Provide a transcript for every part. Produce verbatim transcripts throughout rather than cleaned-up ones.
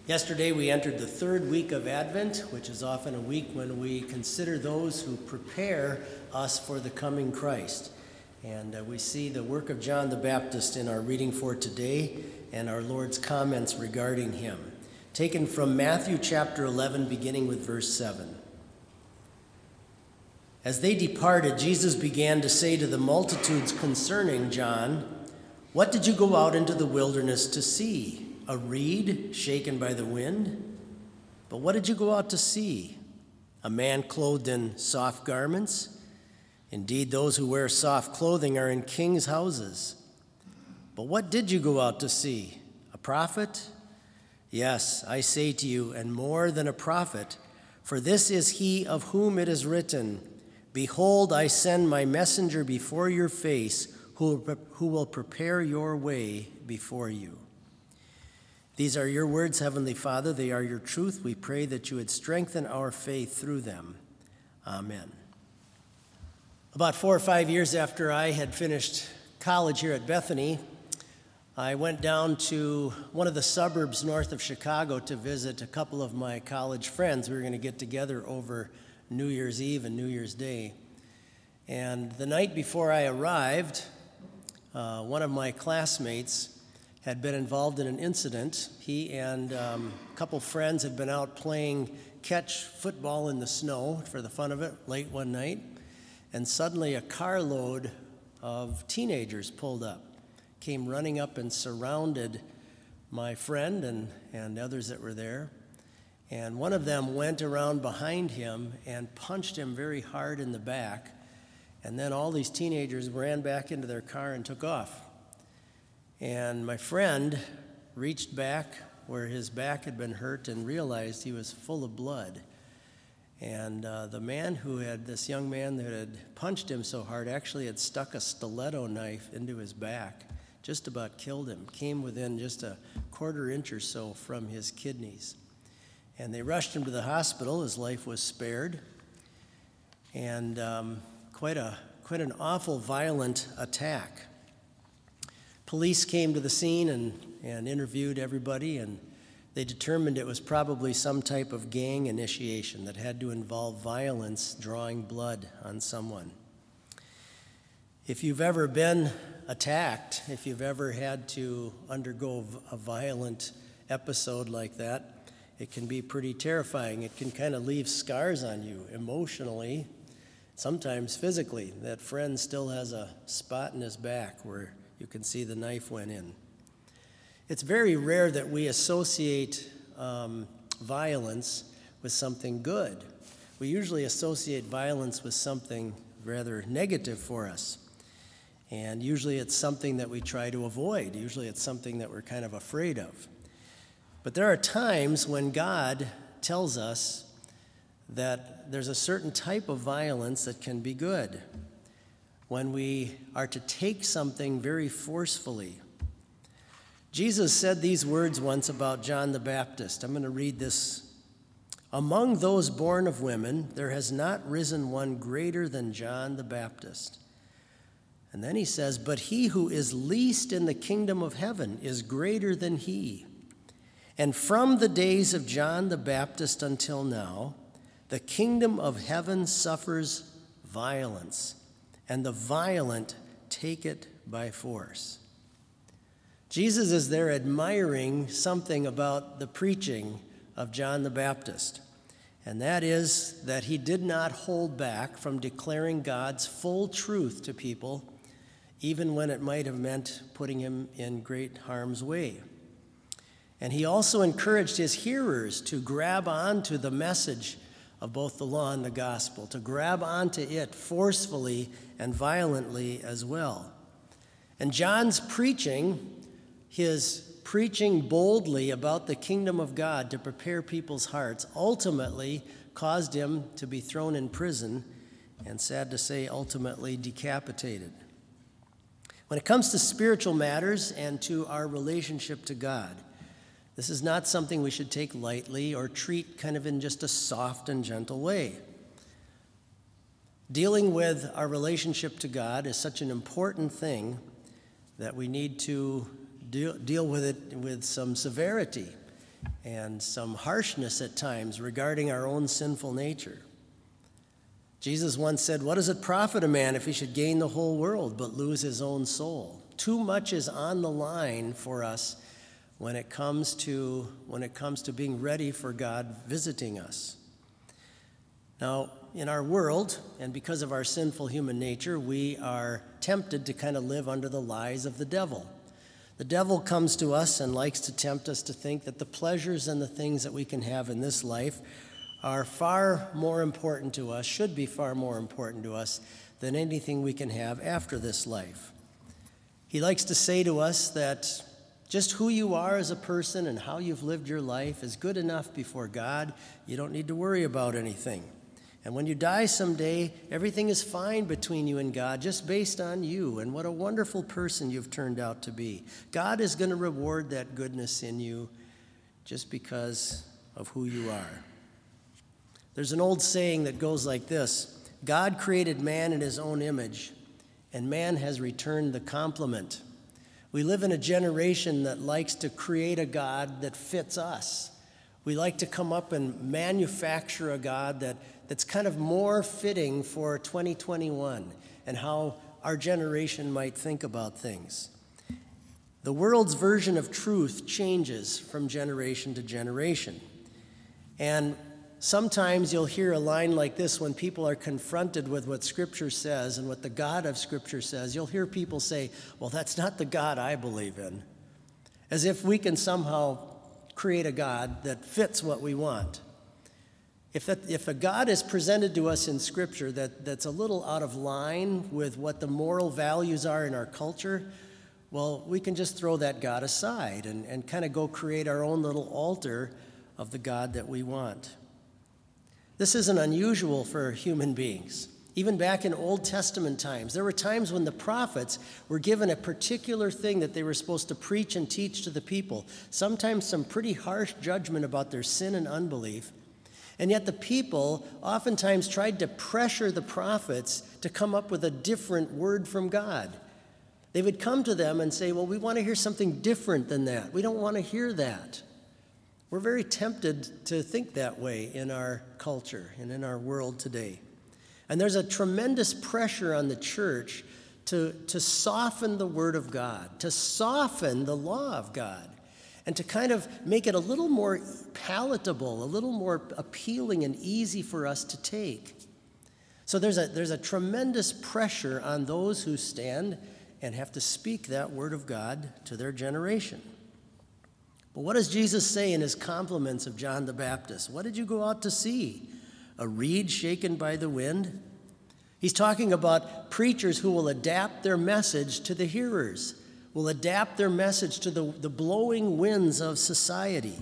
Yesterday we entered the third week of Advent, which is often a week when we consider those who prepare us for the coming Christ. And uh, we see the work of John the Baptist in our reading for today and our Lord's comments regarding him, taken from Matthew chapter eleven, beginning with verse seven. As they departed, Jesus began to say to the multitudes concerning John, "What did you go out into the wilderness to see? A reed shaken by the wind? But what did you go out to see? A man clothed in soft garments? Indeed, those who wear soft clothing are in kings' houses. But what did you go out to see? A prophet? Yes, I say to you, and more than a prophet, for this is he of whom it is written, 'Behold, I send my messenger before your face, who who will prepare your way before you.'" These are your words, Heavenly Father. They are your truth. We pray that you would strengthen our faith through them. Amen. About four or five years after I had finished college here at Bethany, I went down to one of the suburbs north of Chicago to visit a couple of my college friends. We were going to get together over New Year's Eve and New Year's Day. And the night before I arrived, uh, one of my classmates had been involved in an incident. He and um, a couple friends had been out playing catch football in the snow for the fun of it late one night, and suddenly a carload of teenagers pulled up, came running up and surrounded my friend and, and others that were there. And one of them went around behind him and punched him very hard in the back, and then all these teenagers ran back into their car and took off. And my friend reached back where his back had been hurt and realized he was full of blood. And uh, the man who had, this young man that had punched him so hard, actually had stuck a stiletto knife into his back, just about killed him, came within just a quarter inch or so from his kidneys. And they rushed him to the hospital. His life was spared. And um, quite a quite an awful, violent attack. Police came to the scene and, and interviewed everybody, and they determined it was probably some type of gang initiation that had to involve violence, drawing blood on someone. If you've ever been attacked, if you've ever had to undergo a violent episode like that, it can be pretty terrifying. It can kind of leave scars on you emotionally, sometimes physically. That friend still has a spot in his back where you can see the knife went in. It's very rare that we associate um, violence with something good. We usually associate violence with something rather negative for us. And usually it's something that we try to avoid. Usually it's something that we're kind of afraid of. But there are times when God tells us that there's a certain type of violence that can be good, when we are to take something very forcefully. Jesus said these words once about John the Baptist. I'm going to read this. "Among those born of women, there has not risen one greater than John the Baptist." And then he says, "But he who is least in the kingdom of heaven is greater than he. And from the days of John the Baptist until now, the kingdom of heaven suffers violence, and the violent take it by force." Jesus is there admiring something about the preaching of John the Baptist, and that is that he did not hold back from declaring God's full truth to people, even when it might have meant putting him in great harm's way. And he also encouraged his hearers to grab onto the message of both the law and the gospel, to grab onto it forcefully and violently as well. And John's preaching, his preaching boldly about the kingdom of God to prepare people's hearts, ultimately caused him to be thrown in prison and, sad to say, ultimately decapitated. When it comes to spiritual matters and to our relationship to God, this is not something we should take lightly or treat kind of in just a soft and gentle way. Dealing with our relationship to God is such an important thing that we need to deal, deal with it with some severity and some harshness at times regarding our own sinful nature. Jesus once said, "What does it profit a man if he should gain the whole world but lose his own soul?" Too much is on the line for us when it comes to when it comes to being ready for God visiting us. Now, in our world, and because of our sinful human nature, we are tempted to kind of live under the lies of the devil. The devil comes to us and likes to tempt us to think that the pleasures and the things that we can have in this life are far more important to us, should be far more important to us than anything we can have after this life. He likes to say to us that just who you are as a person and how you've lived your life is good enough before God. You don't need to worry about anything. And when you die someday, everything is fine between you and God, just based on you and what a wonderful person you've turned out to be. God is going to reward that goodness in you just because of who you are. There's an old saying that goes like this: God created man in his own image, and man has returned the compliment. We live in a generation that likes to create a God that fits us. We like to come up and manufacture a God that, that's kind of more fitting for twenty twenty-one and how our generation might think about things. The world's version of truth changes from generation to generation. And sometimes you'll hear a line like this when people are confronted with what Scripture says and what the God of Scripture says. You'll hear people say, "Well, that's not the God I believe in," as if we can somehow create a God that fits what we want. If, that, if a God is presented to us in Scripture that, that's a little out of line with what the moral values are in our culture, well, we can just throw that God aside and, and kind of go create our own little altar of the God that we want. This isn't unusual for human beings. Even back in Old Testament times, there were times when the prophets were given a particular thing that they were supposed to preach and teach to the people, sometimes some pretty harsh judgment about their sin and unbelief. And yet the people oftentimes tried to pressure the prophets to come up with a different word from God. They would come to them and say, "Well, we want to hear something different than that. We don't want to hear that." We're very tempted to think that way in our culture and in our world today. And there's a tremendous pressure on the church to, to soften the Word of God, to soften the law of God, and to kind of make it a little more palatable, a little more appealing and easy for us to take. So there's a, there's a tremendous pressure on those who stand and have to speak that Word of God to their generation. But what does Jesus say in his compliments of John the Baptist? What did you go out to see? A reed shaken by the wind? He's talking about preachers who will adapt their message to the hearers, will adapt their message to the, the blowing winds of society.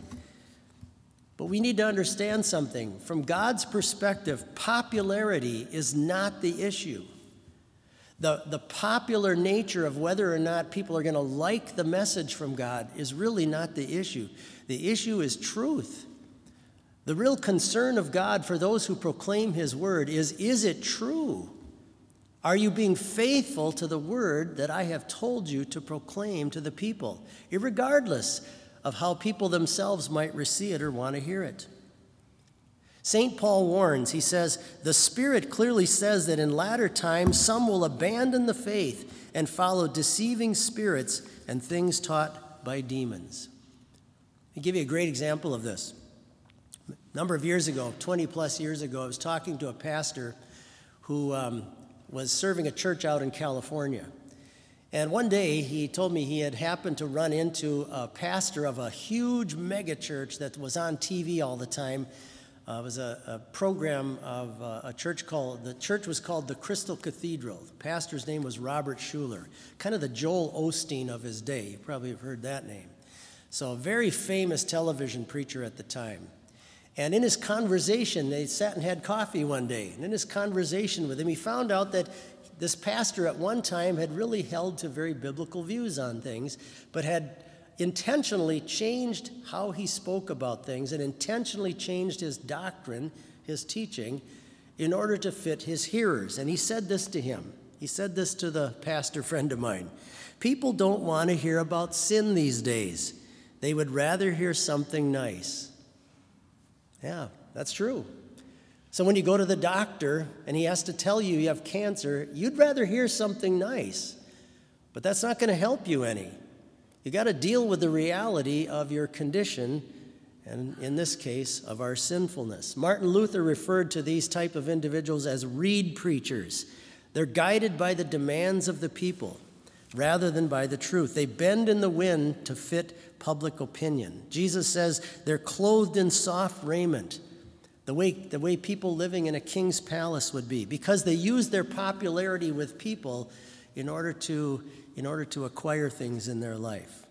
But we need to understand something. From God's perspective, popularity is not the issue. The, the popular nature of whether or not people are going to like the message from God is really not the issue. The issue is truth. The real concern of God for those who proclaim his word is, is it true? Are you being faithful to the word that I have told you to proclaim to the people, irregardless of how people themselves might receive it or want to hear it? Saint Paul warns, he says, "The Spirit clearly says that in latter times some will abandon the faith and follow deceiving spirits and things taught by demons." I'll give you a great example of this. A number of years ago, twenty plus years ago, I was talking to a pastor who um, was serving a church out in California. And one day he told me he had happened to run into a pastor of a huge mega church that was on T V all the time. Uh, it was a, a program of uh, a church called, the church was called the Crystal Cathedral. The pastor's name was Robert Schuller, kind of the Joel Osteen of his day. You probably have heard that name. So a very famous television preacher at the time. And in his conversation, they sat and had coffee one day. And in his conversation with him, he found out that this pastor at one time had really held to very biblical views on things, but had intentionally changed how he spoke about things and intentionally changed his doctrine, his teaching, in order to fit his hearers. And he said this to him. He said this to the pastor friend of mine. "People don't want to hear about sin these days. They would rather hear something nice. Yeah, that's true. So when you go to the doctor and he has to tell you you have cancer, you'd rather hear something nice. But that's not going to help you any. You got to deal with the reality of your condition, and in this case, of our sinfulness. Martin Luther referred to these type of individuals as reed preachers. They're guided by the demands of the people rather than by the truth. They bend in the wind to fit public opinion. Jesus says they're clothed in soft raiment, the way, the way people living in a king's palace would be, because they use their popularity with people in order to, in order to acquire things in their life.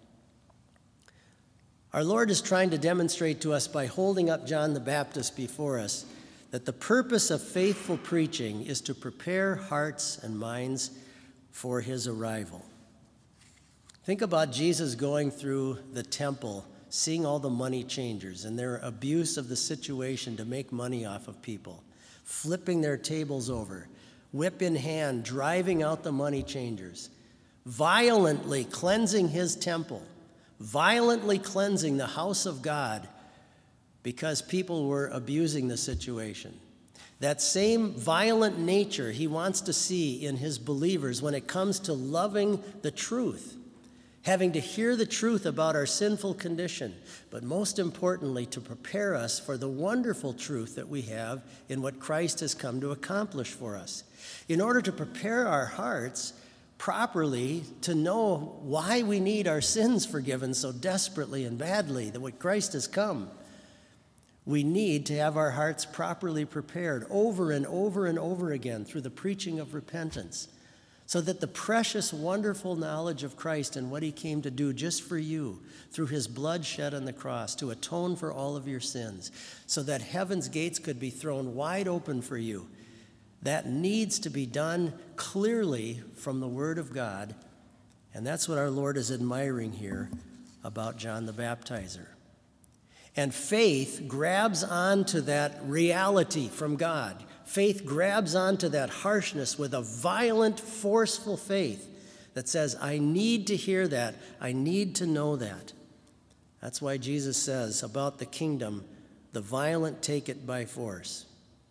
Our Lord is trying to demonstrate to us by holding up John the Baptist before us that the purpose of faithful preaching is to prepare hearts and minds for his arrival. Think about Jesus going through the temple, seeing all the money changers and their abuse of the situation to make money off of people, flipping their tables over, whip in hand, driving out the money changers, violently cleansing his temple, violently cleansing the house of God because people were abusing the situation. That same violent nature he wants to see in his believers when it comes to loving the truth, having to hear the truth about our sinful condition, but most importantly, to prepare us for the wonderful truth that we have in what Christ has come to accomplish for us. In order to prepare our hearts properly to know why we need our sins forgiven so desperately and badly, that what Christ has come, we need to have our hearts properly prepared over and over and over again through the preaching of repentance, so that the precious, wonderful knowledge of Christ and what he came to do just for you through his blood shed on the cross to atone for all of your sins, so that heaven's gates could be thrown wide open for you. That needs to be done clearly from the Word of God, and that's what our Lord is admiring here about John the Baptizer. And faith grabs onto that reality from God. Faith grabs onto that harshness with a violent, forceful faith that says, I need to hear that. I need to know that. That's why Jesus says about the kingdom, the violent take it by force.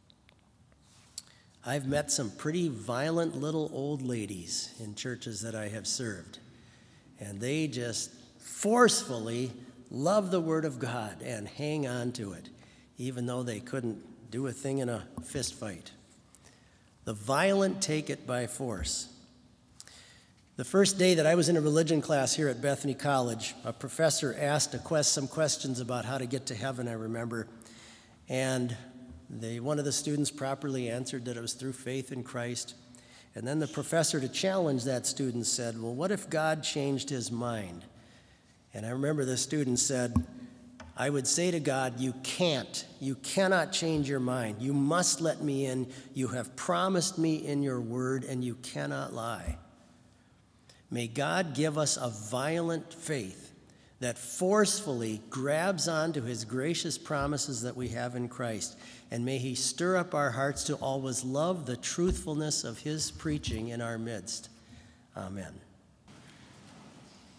I've met some pretty violent little old ladies in churches that I have served, and they just forcefully love the Word of God and hang on to it, even though they couldn't do a thing in a fist fight. The violent take it by force. The first day that I was in a religion class here at Bethany College, a professor asked a quest, some questions about how to get to heaven, I remember, and they, one of the students properly answered that it was through faith in Christ. And then the professor, to challenge that student, said, well, what if God changed his mind? And I remember the student said, I would say to God, you can't. You cannot change your mind. You must let me in. You have promised me in your word, and you cannot lie. May God give us a violent faith that forcefully grabs onto his gracious promises that we have in Christ. And may he stir up our hearts to always love the truthfulness of his preaching in our midst. Amen.